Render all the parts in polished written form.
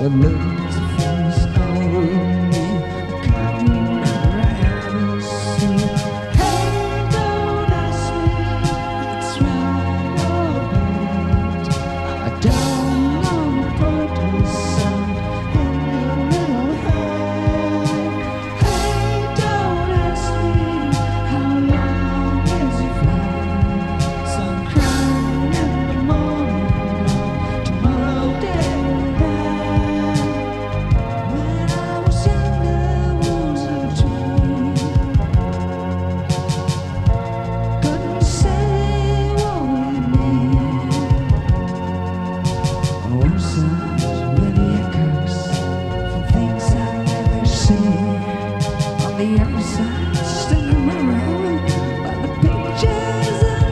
The love's face on me, coming around soon. Hey, don't ask me, it's right or bad. I don't want to put the sun in your little head. Hey, don't ask me, how long is it fly? Sun crying in the morning, tomorrow day will die. When I was young, there was a dream. Couldn't say what we need. Oh, such many echoes from things I've never seen. On the other side, standing around by the pictures I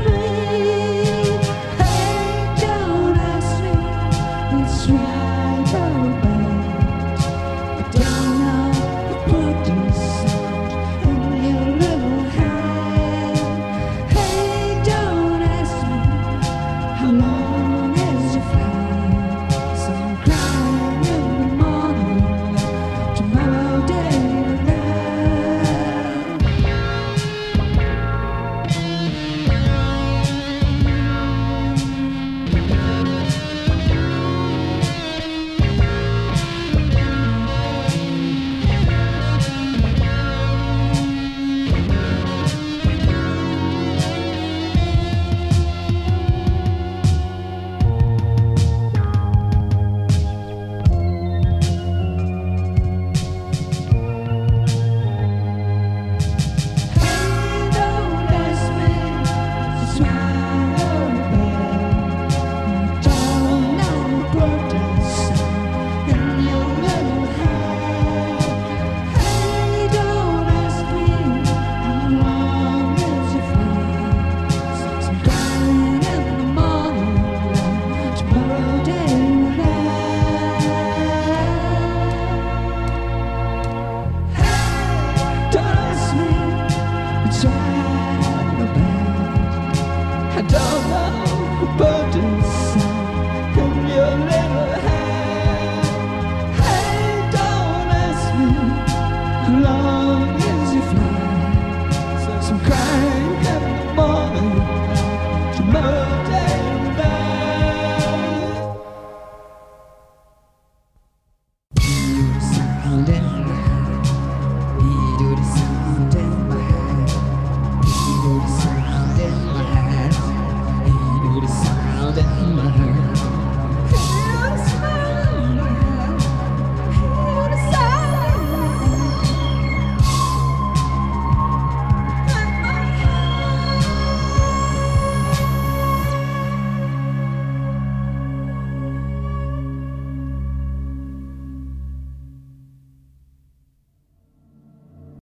read. Hey, don't ask me, it's right or bad.